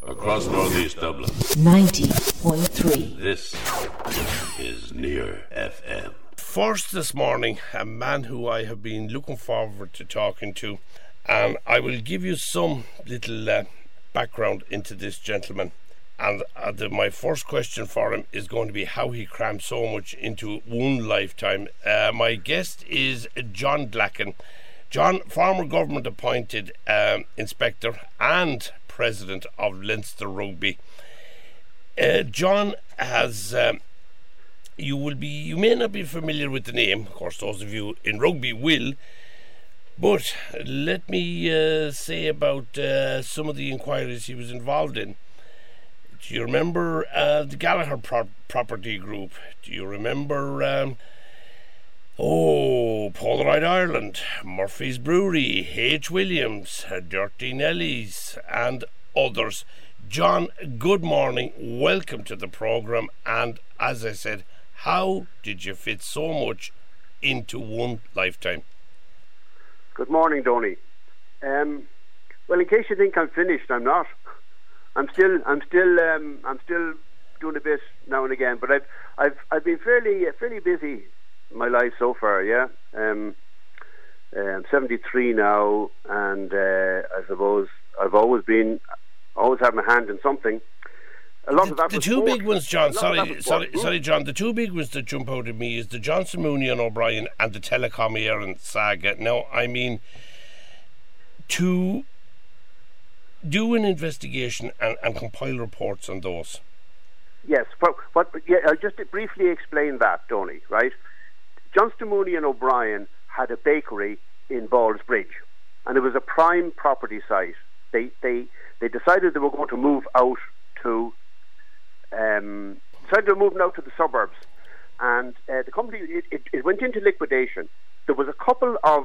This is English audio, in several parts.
across northeast Dublin. 90.3. This is Near FM. First this morning, a man who I have been looking forward to talking to, and I will give you some little background into this gentleman. And my first question for him is going to be how he crammed so much into one lifetime. My guest is John Blacken. John, former government appointed inspector and president of Leinster Rugby. John has, you may not be familiar with the name, of course those of you in rugby will, but let me say about some of the inquiries he was involved in. Do you remember the Gallagher property group? Do you remember Polaroid Ireland, Murphy's Brewery, H. Williams, Dirty Nellies and others? John, good morning, welcome to the programme, and as I said, how did you fit so much into one lifetime? Good morning, Donny. Well, in case you think I'm finished, I'm not. I'm still doing a bit now and again, but I've been fairly busy in my life so far. Yeah, I'm 73 now, and I suppose I've always had my hand in something. A lot of that. The two big ones, John. Sorry, John. The two big ones that jump out at me is the Johnson, Mooney and O'Brien and the Telecom Éireann saga. Now, I mean, to do an investigation and compile reports on those. Yes, I'll just briefly explain that, Donny, right? Johnston, Mooney and O'Brien had a bakery in Ballsbridge, and it was a prime property site. They decided they were going to move out to the suburbs, and the company it went into liquidation. There was a couple of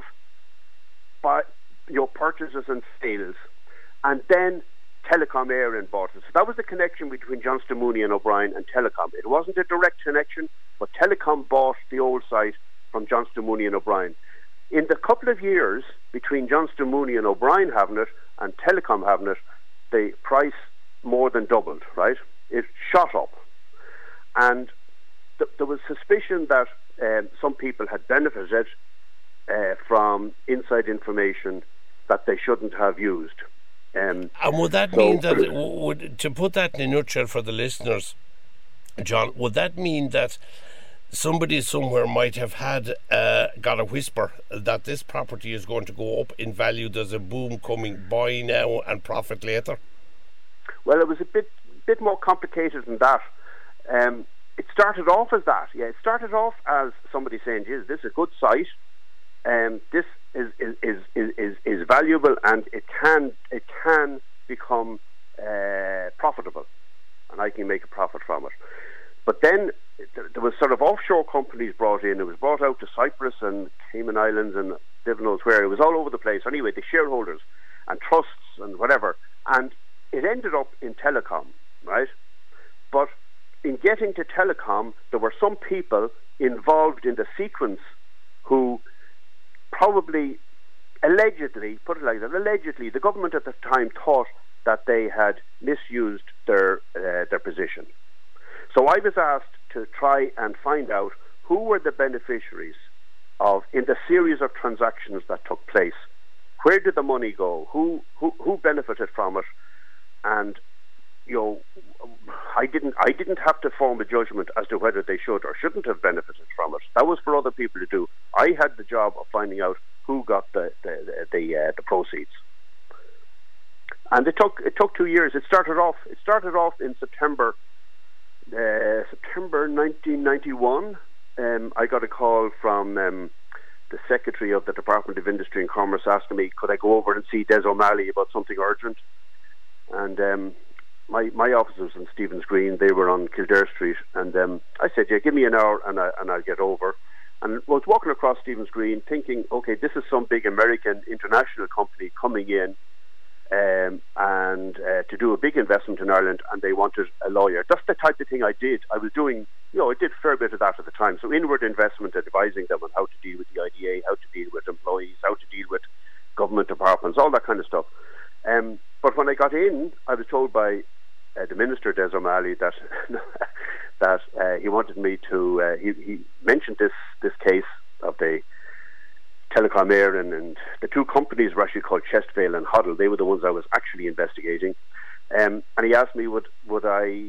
purchases and sales, and then Telecom Éireann bought it. So that was the connection between Johnston, Mooney and O'Brien and Telecom. It wasn't a direct connection, but Telecom bought the old site from Johnston, Mooney and O'Brien. In the couple of years between Johnston, Mooney and O'Brien having it and Telecom having it, the price more than doubled, right? It shot up. And there was suspicion that some people had benefited from inside information that they shouldn't have used. And would that mean that, to put that in a nutshell for the listeners, John, would that mean that somebody somewhere might have got a whisper that this property is going to go up in value, there's a boom coming, buy now and profit later? Well, it was a bit more complicated than that. It started off as that. Yeah, it started off as somebody saying, "Geez, this is a good site. This is valuable, and it can become profitable, and I can make a profit from it." But then there was sort of offshore companies brought in. It was brought out to Cyprus and Cayman Islands and Devon knows where. It was all over the place. Anyway, the shareholders and trusts and whatever, and it ended up in Telecom, right? But in getting to Telecom, there were some people involved in the sequence who probably, allegedly, put it like that, allegedly, the government at the time thought that they had misused their position. So I was asked to try and find out who were the beneficiaries in the series of transactions that took place. Where did the money go? Who benefited from it? And I didn't have to form a judgment as to whether they should or shouldn't have benefited from it. That was for other people to do. I had the job of finding out who got the proceeds. And it took 2 years. It started off in September 1991. I got a call from the secretary of the Department of Industry and Commerce asking me, could I go over and see Des O'Malley about something urgent? And my office was in Stephen's Green. They were on Kildare Street, and I said, "Yeah, give me an hour, and I'll get over." And I was walking across Stephen's Green, thinking, "Okay, this is some big American international company coming in, and to do a big investment in Ireland, and they wanted a lawyer." That's the type of thing I did. I was doing, I did a fair bit of that at the time. So inward investment, advising them on how to deal with the IDA, how to deal with employees, how to deal with government departments, all that kind of stuff. But when I got in, I was told by the Minister Des O'Malley that that he wanted me to. He mentioned this case of the Telecom Éireann, and the two companies were actually called Chestvale and Hoddle. They were the ones I was actually investigating. And he asked me would I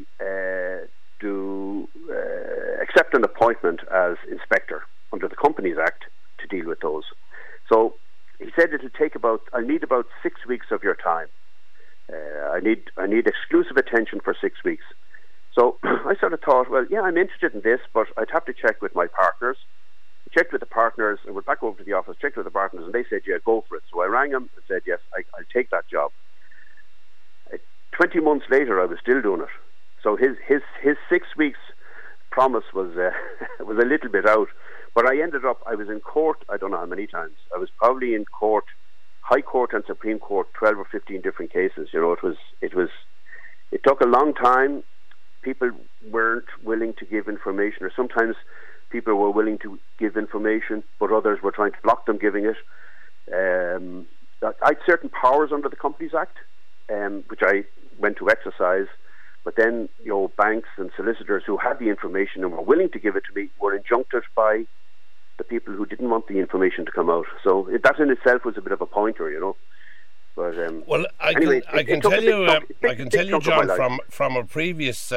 accept an appointment as inspector under the Companies Act to deal with those. So he said I need about 6 weeks of your time. I need exclusive attention for 6 weeks. So I sort of thought, well, yeah, I'm interested in this, but I'd have to check with my partners. I checked with the partners, and went back over to the office, checked with the partners, and they said, yeah, go for it. So I rang them and said, yes, I'll take that job. 20 months later, I was still doing it. So his 6 weeks promise was was a little bit out. But I was in court, I don't know how many times. I was probably in court, High Court and Supreme Court, 12 or 15 different cases. You know, it took a long time. People weren't willing to give information, or sometimes people were willing to give information, but others were trying to block them giving it. I had certain powers under the Companies Act, which I went to exercise, but then, you know, banks and solicitors who had the information and were willing to give it to me were injuncted by the people who didn't want the information to come out. So that in itself was a bit of a pointer, you know. But well, I can tell you, John, from a previous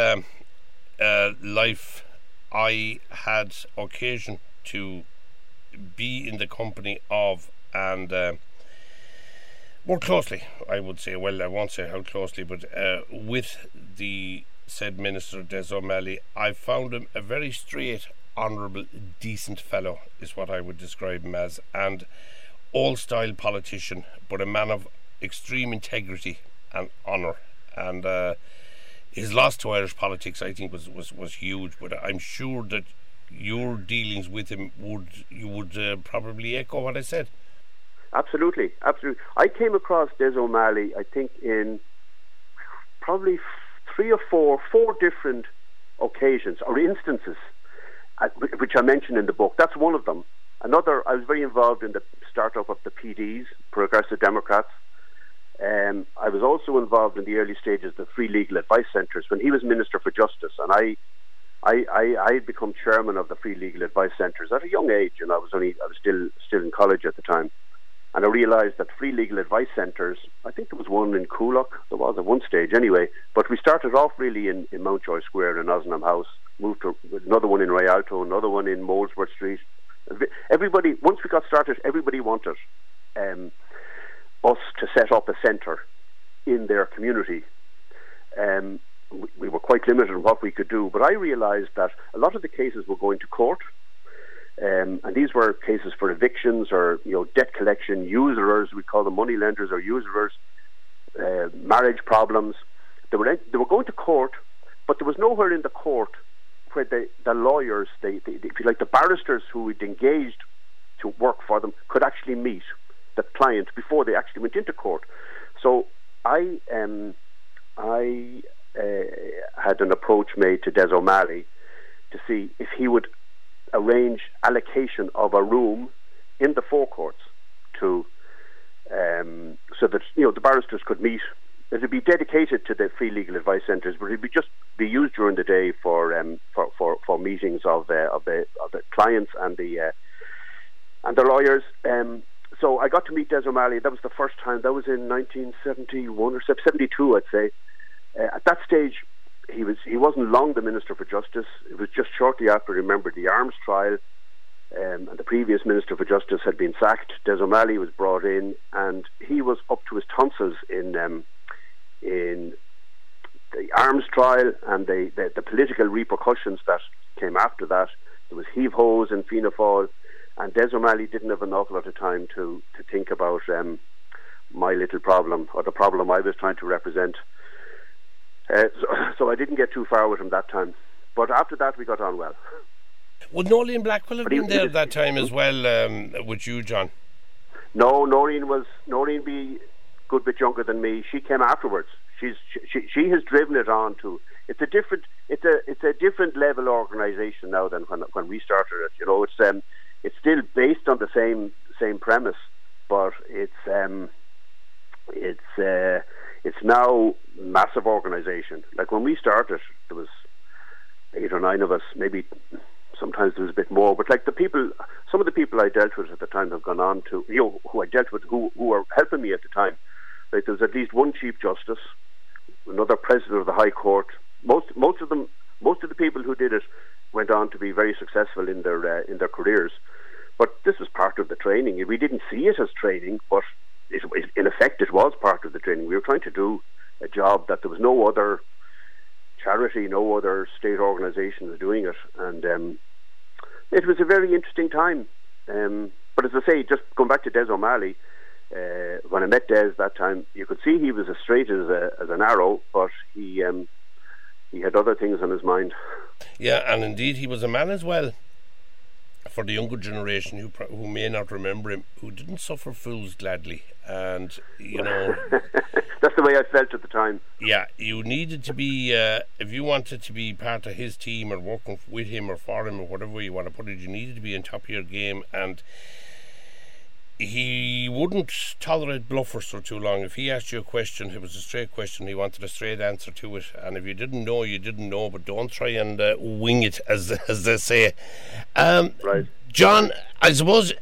life, I had occasion to be in the company of and more closely, I would say. Well, I won't say how closely, but with the said Minister Des O'Malley. I found him a very straight, honourable, decent fellow, is what I would describe him as, and old-style politician, but a man of extreme integrity and honour. And his loss to Irish politics, I think, was huge. But I'm sure that your dealings with him would probably echo what I said. Absolutely. I came across Des O'Malley, I think, in probably four different occasions or instances, which I mentioned in the book. That's one of them. Another, I was very involved in the startup of the PDs, Progressive Democrats. I was also involved in the early stages of the Free Legal Advice Centres when he was Minister for Justice, and I had become chairman of the Free Legal Advice Centres at a young age, and I was still in college at the time. And I realised that Free Legal Advice Centres, I think there was one in Coolock, there was at one stage anyway, but we started off really in Mountjoy Square in Ozanam House, moved to another one in Rialto, another one in Molesworth Street. Everybody, once we got started, everybody wanted us to set up a centre in their community. We were quite limited in what we could do, but I realised that a lot of the cases were going to court. And these were cases for evictions or, you know, debt collection, usurers, we call them money lenders or usurers, marriage problems. They were going to court, but there was nowhere in the court where the lawyers, if you like, the barristers who had engaged to work for them could actually meet the client before they actually went into court. So I had an approach made to Des O'Malley to see if he would arrange allocation of a room in the forecourts to so that, you know, the barristers could meet. It would be dedicated to the Free Legal Advice Centres, but it would just be used during the day for meetings of the clients and the lawyers. So I got to meet Des O'Malley. That was the first time. That was in 1971 or 72, I'd say. At that stage, he wasn't long the Minister for Justice. It was just shortly after, remember, the arms trial, and the previous Minister for Justice had been sacked. Des O'Malley was brought in, and he was up to his tonsils in the arms trial and the political repercussions that came after that. There was heave-hoes and Fianna Fáil, and Des O'Malley didn't have an awful lot of time to think about my little problem, or the problem I was trying to represent. So I didn't get too far with him that time. But after that, we got on well. Would Noreen Blackwell have been there at that time as well with you, John? No, Noreen be a good bit younger than me. She came afterwards. She has driven it on to. It's a different level organisation now than when we started it. You know, it's still based on the It's now a massive organisation. Like when we started, there was 8 or 9 of us, maybe sometimes there was a bit more, but like some of the people I dealt with at the time have gone on to, who I dealt with, who were helping me at the time. Like there was at least one Chief Justice, another President of the High Court. Most of the people who did it went on to be very successful in their careers. But this was part of the training. We didn't see it as training, but in effect it was part of the training. We were trying to do a job that there was no other charity, no other state organisation was doing it, and it was a very interesting time. But as I say, just going back to Des O'Malley, when I met Des that time, you could see he was as straight as an arrow, but he had other things on his mind. Yeah, and indeed he was a man as well, for the younger generation who may not remember him, who didn't suffer fools gladly. And, that's the way I felt at the time. Yeah, you needed to be, if you wanted to be part of his team or working with him or for him or whatever way you want to put it, you needed to be on top of your game, and he wouldn't tolerate bluffers for too long. If he asked you a question, it was a straight question, he wanted a straight answer to it, and if you didn't know, you didn't know, but don't try and wing it, as they say. Right. John, I suppose,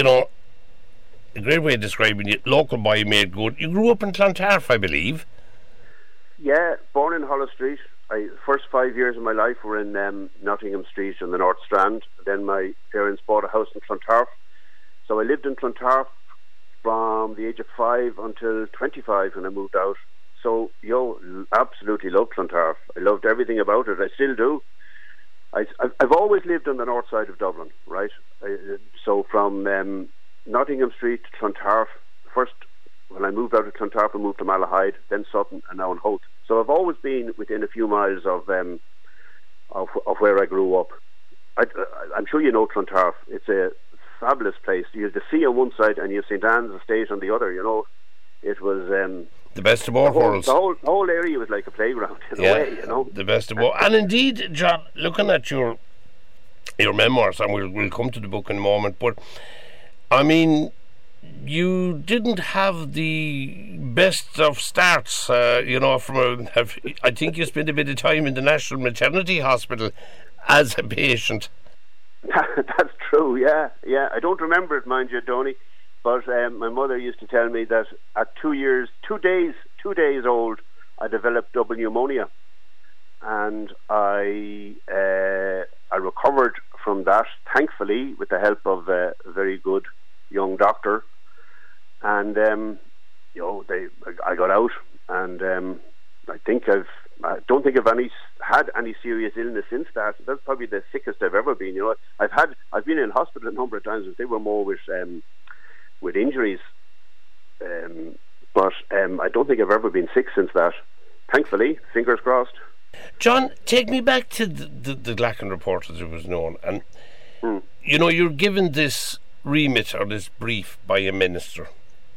a great way of describing it, local boy made good. You grew up in Clontarf, I believe. Yeah, born in Holles Street. First 5 years of my life were in Nottingham Street on the North Strand. Then my parents bought a house in Clontarf. So I lived in Clontarf from the age of 5 until 25 when I moved out. So, absolutely loved Clontarf. I loved everything about it. I still do. I've always lived on the north side of Dublin, right? So from Nottingham Street to Clontarf. First, when I moved out of Clontarf, I moved to Malahide, then Sutton, and now in Holt. So I've always been within a few miles of where I grew up. I'm sure you know Clontarf. It's a fabulous place. You have the sea on one side and you have St Anne's Estate on the other. It was the best of all worlds. The whole area was like a playground in a way. The best of all. And indeed, John, looking at your memoirs, and we'll come to the book in a moment, but I mean, you didn't have the best of starts. I think you spent a bit of time in the National Maternity Hospital as a patient. That's true, yeah. I don't remember it, mind you, Tony, but my mother used to tell me that at 2 days old, I developed double pneumonia, and I recovered from that, thankfully, with the help of a very good young doctor, and I got out, and I don't think I've had any serious illness since that. That's probably the sickest I've ever been. I've been in hospital a number of times, but they were more with injuries. But I don't think I've ever been sick since that. Thankfully, fingers crossed. John, take me back to the Glacken report, as it was known, and you're given this remit or this brief by a minister.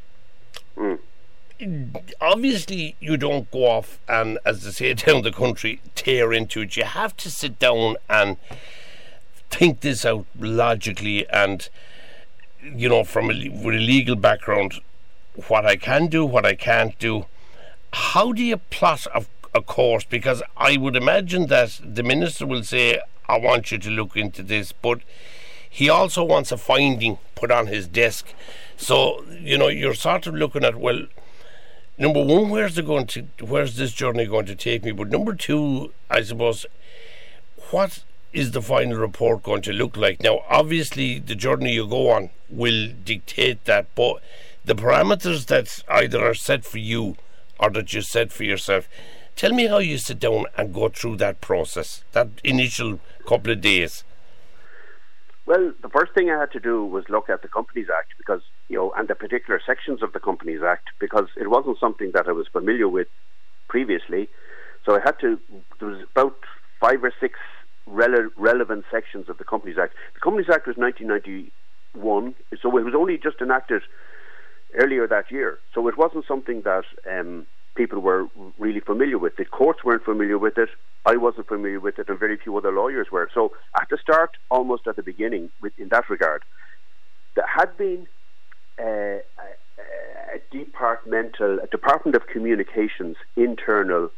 Obviously you don't go off and, as they say down the country, tear into it. You have to sit down and think this out logically, and with a legal background, what I can do, what I can't do. How do you plot a course? Because I would imagine that the minister will say, I want you to look into this, but he also wants a finding put on his desk. So you're sort of looking at, well, number one, where's this journey going to take me? But number two, I suppose, what is the final report going to look like? Now, obviously, the journey you go on will dictate that, but the parameters that either are set for you or that you set for yourself, tell me how you sit down and go through that process, that initial couple of days. Well, the first thing I had to do was look at the Companies Act, because and the particular sections of the Companies Act, because it wasn't something that I was familiar with previously. So there was about 5 or 6 relevant sections of the Companies Act. The Companies Act was 1991, so it was only just enacted earlier that year. So it wasn't something that people were really familiar with. The courts weren't familiar with it. I wasn't familiar with it, and very few other lawyers were. So at the start, almost at the beginning, in that regard, there had been a a Department of Communications internal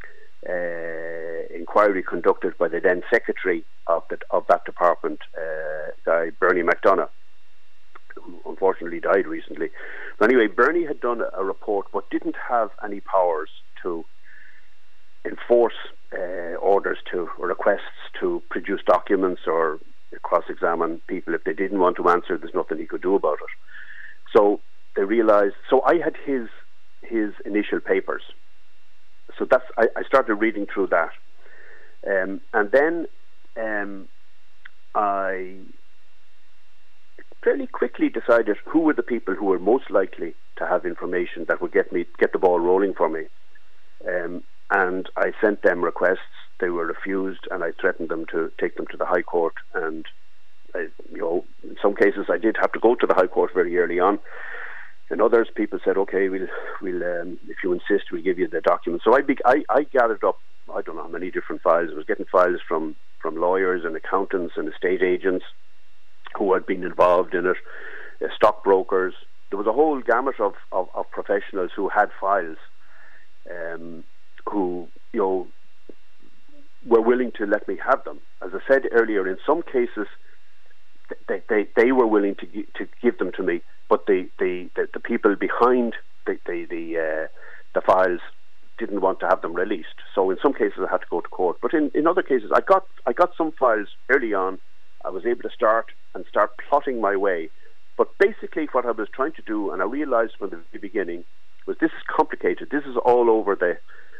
inquiry conducted by the then secretary of that department, guy Bernie McDonough, who unfortunately died recently. But anyway, Bernie had done a report but didn't have any powers to enforce orders to or requests to produce documents or cross-examine people. If they didn't want to answer, there's nothing he could do about it. So they realised. So I had his initial papers. So I started reading through that, and then I fairly quickly decided who were the people who were most likely to have information that would get the ball rolling for me. And I sent them requests. They were refused, and I threatened them to take them to the High Court. And in some cases, I did have to go to the High Court very early on. In others, people said, "Okay, we'll if you insist, we'll give you the documents." So I gathered up, I don't know how many different files. I was getting files from lawyers and accountants and estate agents who had been involved in it, stockbrokers. There was a whole gamut of professionals who had files, who were willing to let me have them. As I said earlier, in some cases, they were willing to give them to me, but the people behind the files didn't want to have them released. So in some cases, I had to go to court. But in other cases, I got some files early on. I was able to start plotting my way. But basically, what I was trying to do, and I realised from the beginning, was this is complicated. This is all over the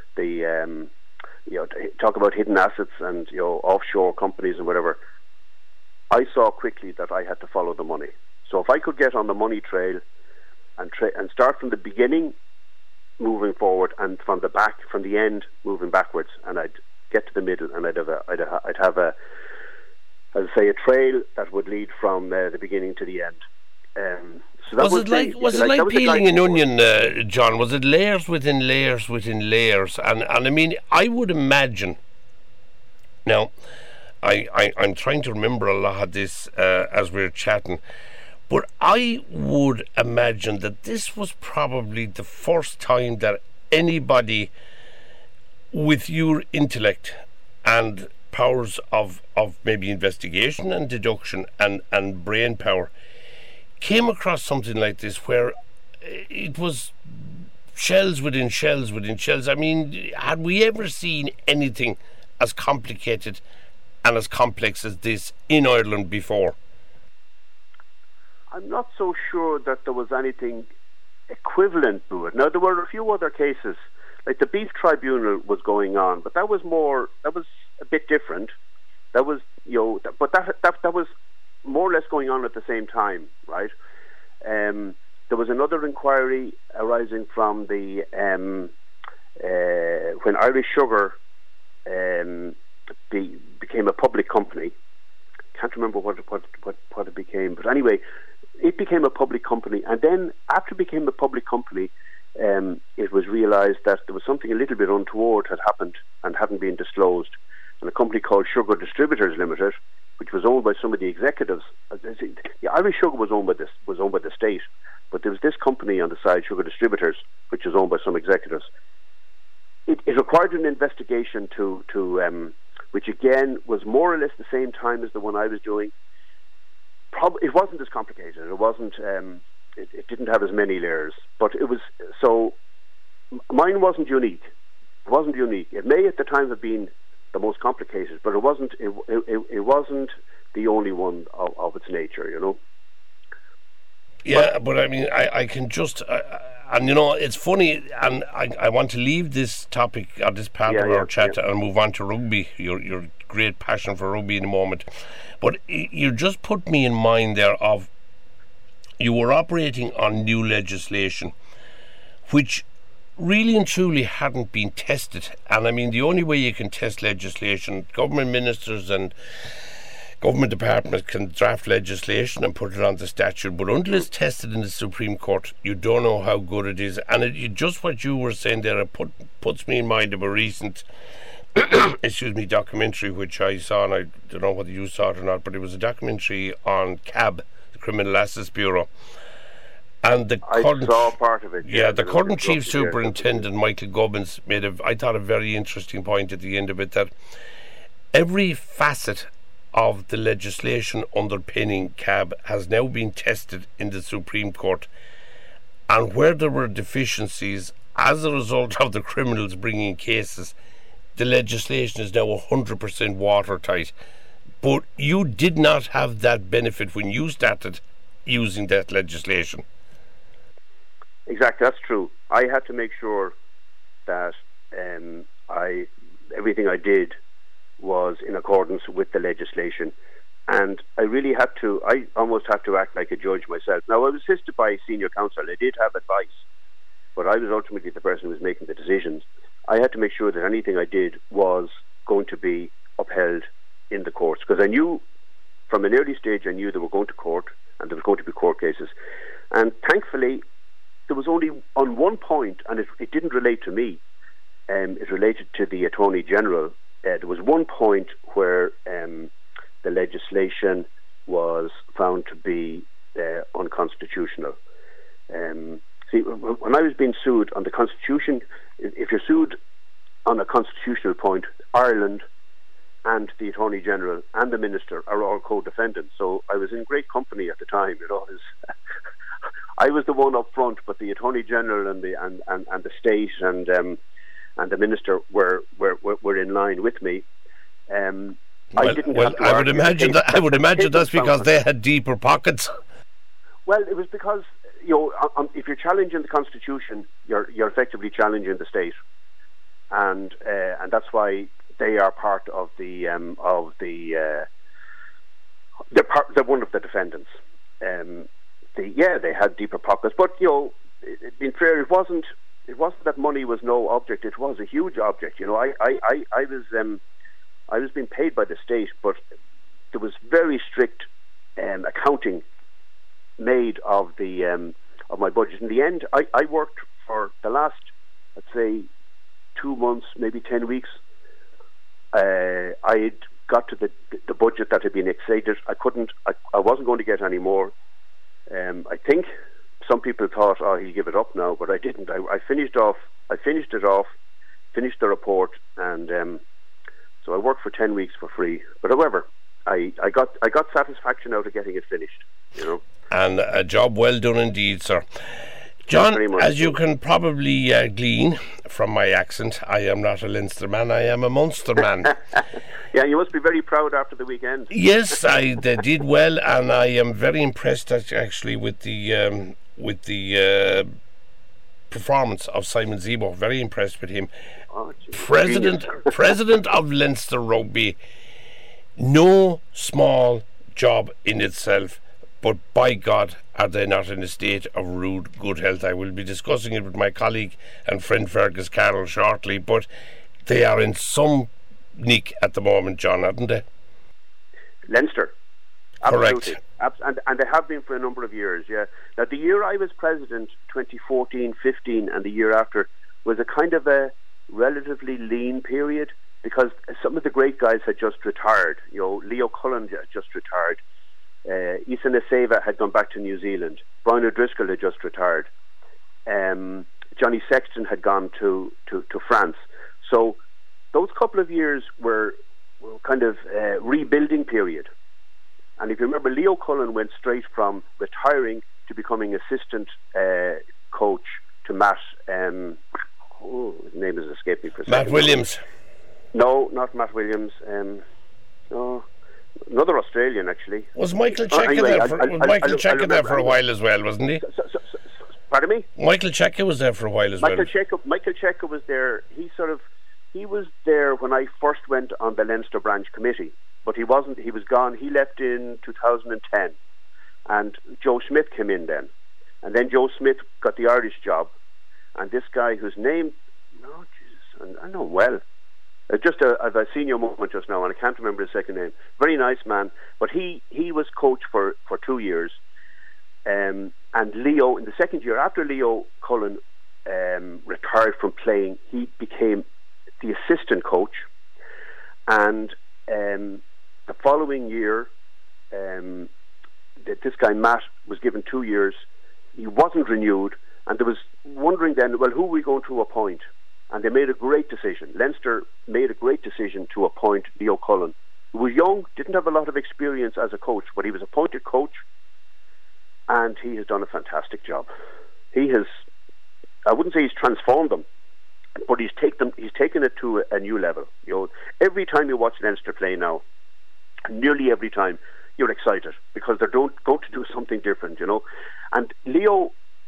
talk about hidden assets and offshore companies and whatever. I saw quickly that I had to follow the money. So if I could get on the money trail and start from the beginning, moving forward, and from the end, moving backwards, and I'd get to the middle, and I'd have a trail that would lead from the beginning to the end. So that was it like peeling an onion, John? Was it layers within layers within layers? And I mean, I would imagine. Now, I'm trying to remember a lot of this as we're chatting, but I would imagine that this was probably the first time that anybody with your intellect and powers of maybe investigation and deduction and brain power came across something like this, where it was shells within shells within shells. I mean, had we ever seen anything as complicated and as complex as this in Ireland before? I'm not so sure that there was anything equivalent to it. Now, there were a few other cases, like the Beef Tribunal was going on, but that was a bit different. That was, but that was more or less going on at the same time, right? There was another inquiry arising from the when Irish Sugar became a public company. Can't remember what it became, but anyway, it became a public company, and then after it became a public company, it was realised that there was something a little bit untoward had happened and hadn't been disclosed. And a company called Sugar Distributors Limited, which was owned by some of the executives. The Irish Sugar was owned by the state, but there was this company on the side, Sugar Distributors, which was owned by some executives. It required an investigation to which again was more or less the same time as the one I was doing. It wasn't as complicated. It wasn't. It didn't have as many layers, but it was. So mine wasn't unique. It wasn't unique. It may at the time have been the most complicated, but it wasn't. It wasn't the only one of its nature. Yeah, but I mean, I can just. And it's funny, and I want to leave this topic or this part of our chat and move on to rugby, your great passion for rugby in a moment. But you just put me in mind there of you were operating on new legislation, which really and truly hadn't been tested. And I mean, the only way you can test legislation, government ministers and government departments can draft legislation and put it on the statute, but until it's tested in the Supreme Court, you don't know how good it is. And just what you were saying there, it puts me in mind of a recent documentary which I saw, and I don't know whether you saw it or not, but it was a documentary on CAB, the Criminal Assets Bureau. And the I current, saw part of it. yeah, the and it current was Chief disrupted, yeah. Superintendent, Michael Gubbins, made I thought, a very interesting point at the end of it, that every facet of the legislation underpinning CAB has now been tested in the Supreme Court. And where there were deficiencies as a result of the criminals bringing cases, the legislation is now 100% watertight. But you did not have that benefit when you started using that legislation. Exactly, that's true. I had to make sure that everything I did was in accordance with the legislation, and I almost had to act like a judge myself. Now, I was assisted by senior counsel. I did have advice, but I was ultimately the person who was making the decisions. I had to make sure that anything I did was going to be upheld in the courts, because I knew from an early stage, I knew they were going to court and there was going to be court cases. And thankfully, there was only on one point, and it didn't relate to me, it related to the Attorney General. There was one point where the legislation was found to be unconstitutional. See, when I was being sued on the Constitution, if you're sued on a constitutional point, Ireland and the Attorney General and the Minister are all co-defendants. So I was in great company at the time. I was the one up front, but the Attorney General and the state and the Minister were in line with me. I would imagine that's because they had deeper pockets. Well, it was because if you're challenging the Constitution, you're effectively challenging the state, and that's why they are part of they're one of the defendants. They had deeper pockets, but being fair, it wasn't that money was no object. It was a huge object. I was being paid by the state, but there was very strict accounting made of my budget. In the end, I worked for the last, let's say, 2 months, maybe 10 weeks. I had got to the budget that had been exceeded. I wasn't going to get any more. I think some people thought, he'll give it up now, but I didn't. I finished it off, finished the report, and so I worked for 10 weeks for free. But however, I got satisfaction out of getting it finished, And a job well done indeed, sir. John, as you can probably glean from my accent, I am not a Leinster man, I am a Munster man. Yeah, you must be very proud after the weekend. Yes, they did well, and I am very impressed actually with the performance of Simon Zebo. Very impressed with him. President of Leinster Rugby. No small job in itself, but by God, are they not in a state of rude good health? I will be discussing it with my colleague and friend Fergus Carroll shortly, but they are in some nick at the moment, John, aren't they? Leinster. Absolutely. Correct. And they have been for a number of years, yeah. Now, the year I was president, 2014-15, and the year after, was a kind of a relatively lean period, because some of the great guys had just retired. Leo Cullen had just retired. Issa Naseva had gone back to New Zealand. Brian O'Driscoll had just retired. Johnny Sexton had gone to France. So those couple of years were kind of a rebuilding period. And if you remember, Leo Cullen went straight from retiring to becoming assistant coach to Matt. His name is escaping for a second. Matt Williams. No, not Matt Williams. No. Another Australian, actually. Was Michael Cheika there for a while as well, wasn't he? Pardon me? Michael Cheika was there for a while as well. Michael Cheika was there. He was there when I first went on the Leinster branch committee, but he wasn't. He was gone. He left in 2010, and Joe Smith came in then, and then Joe Smith got the Irish job, and this guy whose name, I know him well. Just I've a senior moment just now, and I can't remember his second name. Very nice man, but he was coach for 2 years, and Leo, in the second year after Leo Cullen retired from playing, he became the assistant coach, and the following year, this guy Matt was given 2 years, he wasn't renewed, and there was wondering then, well, who are we going to appoint? And they made a great decision. Leinster made a great decision to appoint Leo Cullen, who was young, didn't have a lot of experience as a coach, but he was appointed coach, and he has done a fantastic job. He has, I wouldn't say he's transformed them, but he's taken it to a new level. Every time you watch Leinster play now, nearly every time, you're excited because they're going to do something different, And Leo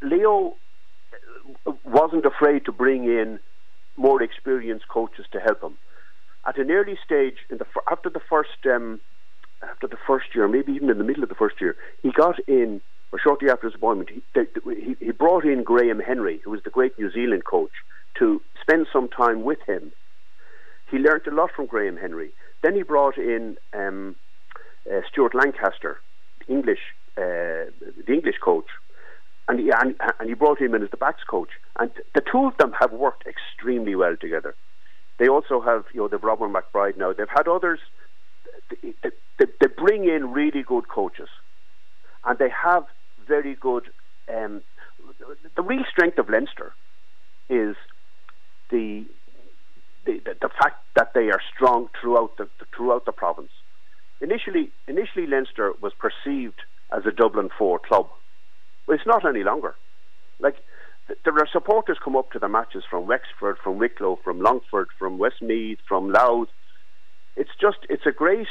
wasn't afraid to bring in more experienced coaches to help him. At an early stage, after the first year, maybe even in the middle of the first year, he got in, or shortly after his appointment, he brought in Graham Henry, who was the great New Zealand coach, to spend some time with him. He learnt a lot from Graham Henry. Then he brought in Stuart Lancaster, the English coach, and he brought him in as the backs coach. And the two of them have worked extremely well together. They also have, they've Robin McBride now. They've had others. They bring in really good coaches, and they have very good. The real strength of Leinster is the fact that they are strong throughout the province. Initially, Leinster was perceived as a Dublin 4 club. Well, it's not any longer. Like, there are supporters come up to the matches from Wexford, from Wicklow, from Longford, from Westmeath, from Louth. It's a great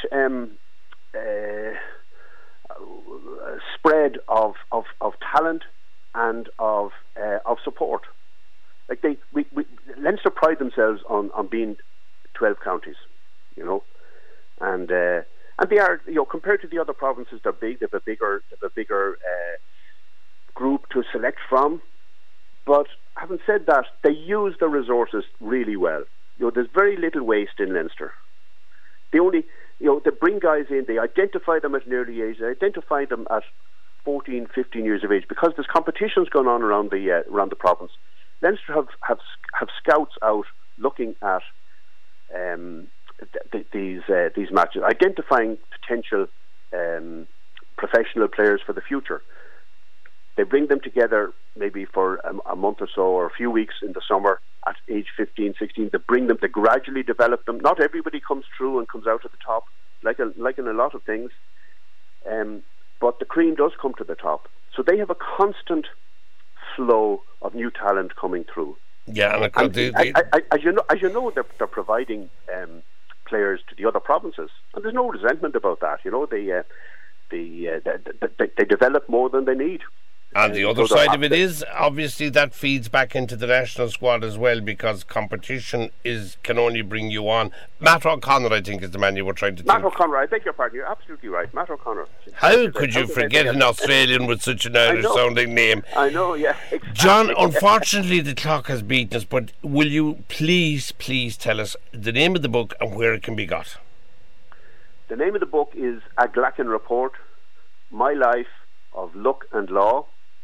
spread of talent and of support. Like Leinster pride themselves on being 12 counties, and they are, compared to the other provinces, they're big. They have a bigger group to select from. But having said that, they use the resources really well. There's very little waste in Leinster. They only, they bring guys in. They identify them at an early age. They identify them at 14, 15 years of age, because there's competitions going on around the province. Leinster have scouts out looking at these matches, identifying potential professional players for the future. They bring them together maybe for a month or so, or a few weeks in the summer at age 15, 16. They bring them, they gradually develop them. Not everybody comes through and comes out at the top, like in a lot of things. But the cream does come to the top. So they have a constant flow of new talent coming through. Yeah, and as you know, they're providing players to the other provinces, and there's no resentment about that. They develop more than they need. And the other side of it is, obviously, that feeds back into the national squad as well, because competition can only bring you on. Matt O'Connor, I think, is the man you were trying to think. Matt O'Connor, I beg your pardon, you're absolutely right. Matt O'Connor. How could you forget an Australian with such an Irish-sounding name? I know, yeah. Exactly. John, unfortunately, the clock has beaten us, but will you please tell us the name of the book and where it can be got? The name of the book is A Glachan Report, My Life of Luck and Law.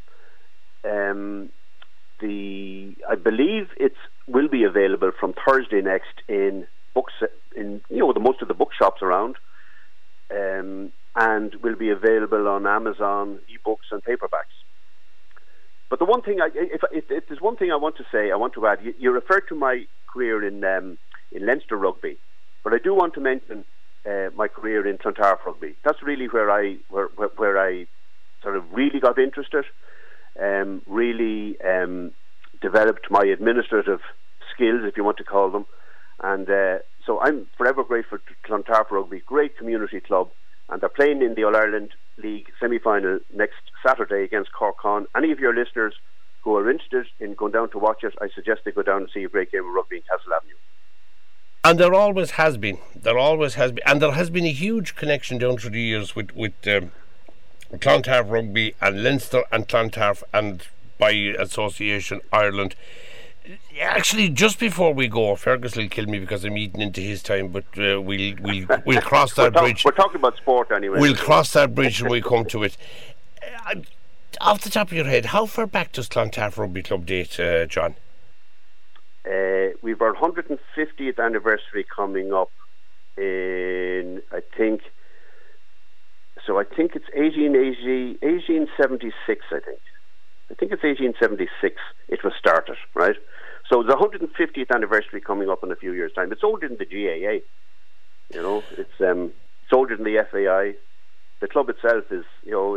I believe it will be available from Thursday next in books in most of the bookshops around, and will be available on Amazon, ebooks and paperbacks. But the one thing, if there's one thing I want to add. You referred to my career in Leinster rugby, but I do want to mention my career in Clontarf rugby. That's really where I sort of really got interested. Really developed my administrative skills, if you want to call them, and so I'm forever grateful to Clontarf Rugby, great community club, and they're playing in the All-Ireland League semi-final next Saturday against Cork. Any of your listeners who are interested in going down to watch it, I suggest they go down and see a great game of rugby in Castle Avenue. And there always has been, and there has been a huge connection down through the years with Clontarf Rugby and Leinster and Clontarf, and by association Ireland. Actually, just before we go, Fergus will kill me because I'm eating into his time, but we'll cross that bridge. We're talking about sport anyway. We'll cross that bridge when we come to it. Off the top of your head, how far back does Clontarf Rugby Club date, John? We've our 150th anniversary coming up in, I think it's 1876, I I think it's 1876 it was started, right? So the 150th anniversary coming up in a few years' time. It's older than the GAA, you know. It's older than the FAI. The club itself is, you know,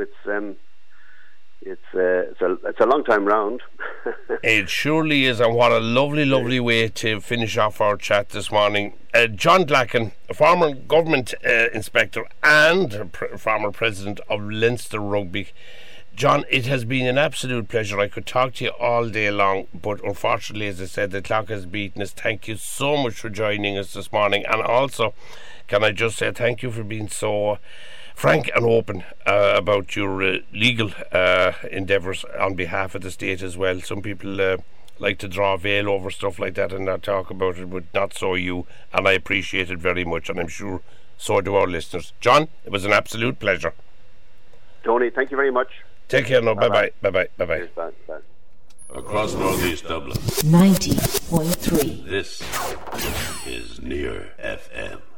it's a long time round. It surely is, and what a lovely way to finish off our chat this morning. John Glacken, a former government inspector and former president of Leinster Rugby. John, it has been an absolute pleasure. I could talk to you all day long, but unfortunately, as I said, the clock has beaten us. Thank you so much for joining us this morning, and also, can I just say thank you for being so frank and open about your legal endeavours on behalf of the state as well. Some people like to draw a veil over stuff like that and not talk about it, but not so you, and I appreciate it very much, and I'm sure so do our listeners. John, it was an absolute pleasure. Tony, thank you very much. Take care now. Bye-bye. Bye-bye. Bye. Across Northeast Dublin. 90.3. This is Near FM.